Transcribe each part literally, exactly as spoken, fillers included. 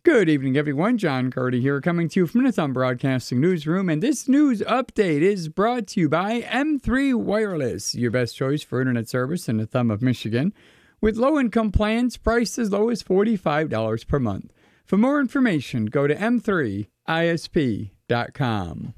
Good evening, everyone. John Carty here, coming to you from the Thumb Broadcasting Newsroom, and this news update is brought to you by M three Wireless, your best choice for internet service in the Thumb of Michigan, with low-income plans priced as low as forty-five dollars per month. For more information, go to m three I S P dot com.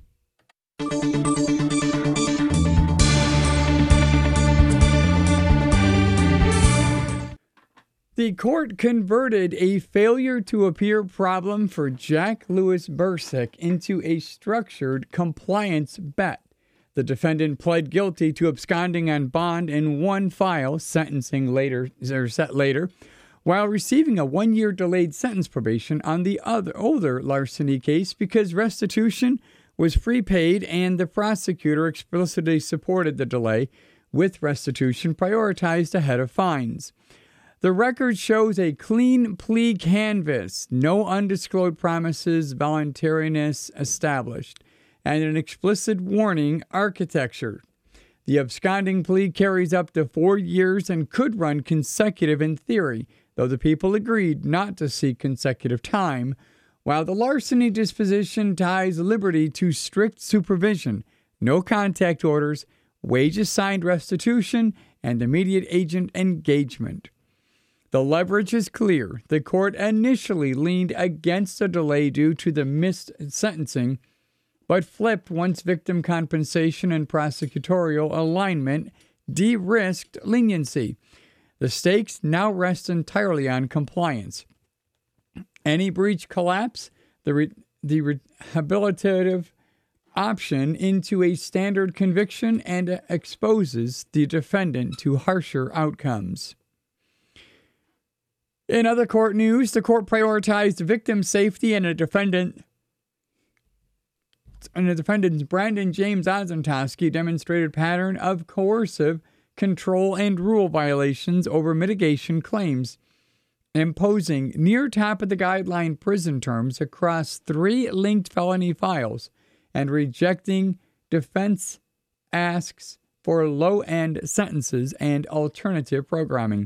The court converted a failure to appear problem for Jack Louis Bursick into a structured compliance bet. The defendant pled guilty to absconding on bond in one file, sentencing later or set later, while receiving a one-year delayed sentence probation on the other older larceny case because restitution was prepaid and the prosecutor explicitly supported the delay, with restitution prioritized ahead of fines. The record shows a clean plea canvas, no undisclosed promises, voluntariness established, and an explicit warning architecture. The absconding plea carries up to four years and could run consecutive in theory, though the people agreed not to seek consecutive time, while the larceny disposition ties liberty to strict supervision, no contact orders, wage-assigned restitution, and immediate agent engagement. The leverage is clear. The court initially leaned against a delay due to the missed sentencing, but flipped once victim compensation and prosecutorial alignment de-risked leniency. The stakes now rest entirely on compliance. Any breach collapse, the, re- the rehabilitative option into a standard conviction and exposes the defendant to harsher outcomes. In other court news, the court prioritized victim safety and a defendant and the defendant's Brandon James Ozentowski demonstrated pattern of coercive control and rule violations over mitigation claims, imposing near top of the guideline prison terms across three linked felony files and rejecting defense asks for low-end sentences and alternative programming.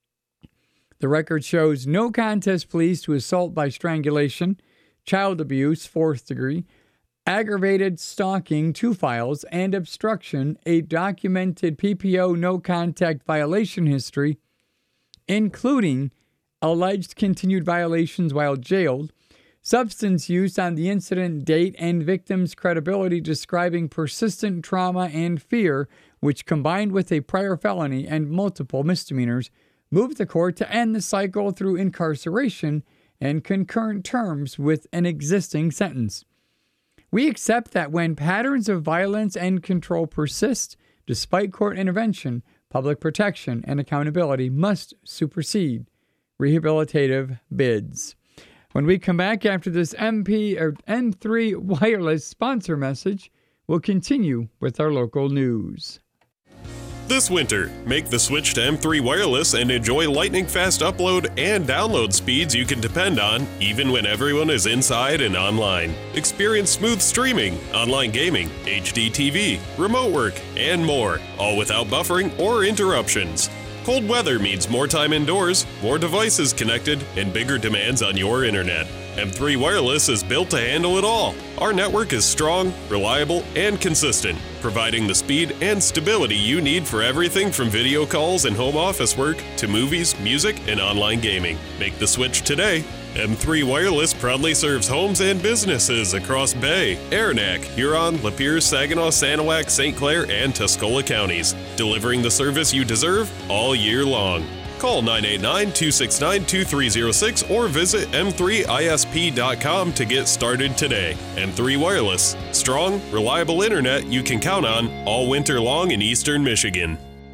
The record shows no contest pleas to assault by strangulation, child abuse, fourth degree, aggravated stalking, two files, and obstruction, a documented P P O no-contact violation history, including alleged continued violations while jailed, substance use on the incident date, and victim's credibility describing persistent trauma and fear, which combined with a prior felony and multiple misdemeanors, moved the court to end the cycle through incarceration and concurrent terms with an existing sentence. We accept that when patterns of violence and control persist, despite court intervention, public protection and accountability must supersede rehabilitative bids. When we come back after this M P or M three Wireless sponsor message, we'll continue with our local news. This winter, make the switch to M three Wireless and enjoy lightning-fast upload and download speeds you can depend on, even when everyone is inside and online. Experience smooth streaming, online gaming, H D T V, remote work, and more, all without buffering or interruptions. Cold weather means more time indoors, more devices connected, and bigger demands on your internet. M three Wireless is built to handle it all. Our network is strong, reliable, and consistent, providing the speed and stability you need for everything from video calls and home office work to movies, music, and online gaming. Make the switch today. M three Wireless proudly serves homes and businesses across Bay, Aranac, Huron, Lapeer, Saginaw, Sanilac, Saint Clair, and Tuscola counties, delivering the service you deserve all year long. Call nine eight nine, two six nine, two three zero six or visit m three I S P dot com to get started today. M three Wireless. Strong, reliable internet you can count on all winter long in eastern Michigan.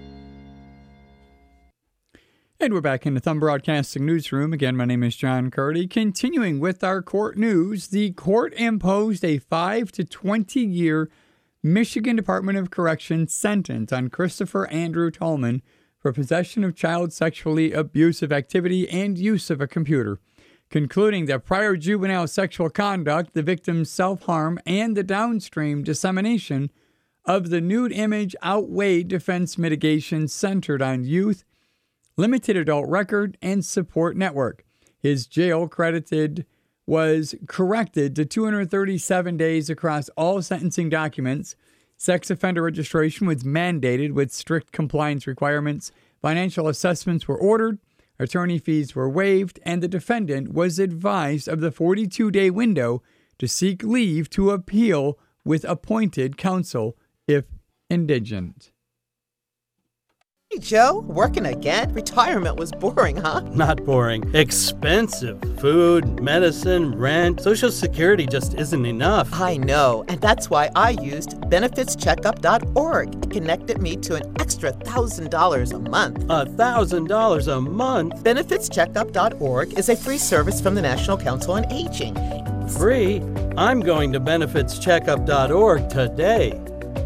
And we're back in the Thumb Broadcasting Newsroom. Again, my name is John Carty. Continuing with our court news, the court imposed a five to twenty year Michigan Department of Corrections sentence on Christopher Andrew Tolman for possession of child sexually abusive activity and use of a computer, concluding that prior juvenile sexual conduct, the victim's self-harm, and the downstream dissemination of the nude image outweighed defense mitigation centered on youth, limited adult record, and support network. His jail credited was corrected to two hundred thirty-seven days across all sentencing documents. Sex offender registration was mandated with strict compliance requirements. Financial assessments were ordered. Attorney fees were waived, and the defendant was advised of the forty-two day window to seek leave to appeal with appointed counsel if indigent. Hey, Joe, working again? Retirement was boring, huh? Not boring. Expensive. Food, medicine, rent. Social Security just isn't enough. I know, and that's why I used benefits checkup dot org. It connected me to an extra one thousand dollars a month. A thousand dollars a month? benefits checkup dot org is a free service from the National Council on Aging. Free? I'm going to benefits checkup dot org today.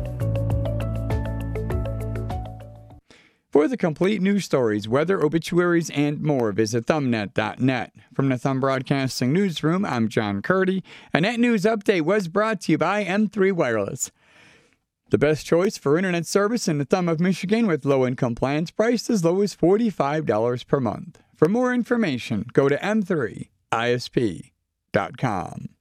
For the complete news stories, weather, obituaries, and more, visit thumbnet dot net. From the Thumb Broadcasting Newsroom, I'm John Curdy, and that news update was brought to you by M three Wireless. The best choice for internet service in the Thumb of Michigan with low-income plans priced as low as forty-five dollars per month. For more information, go to m three I S P dot com.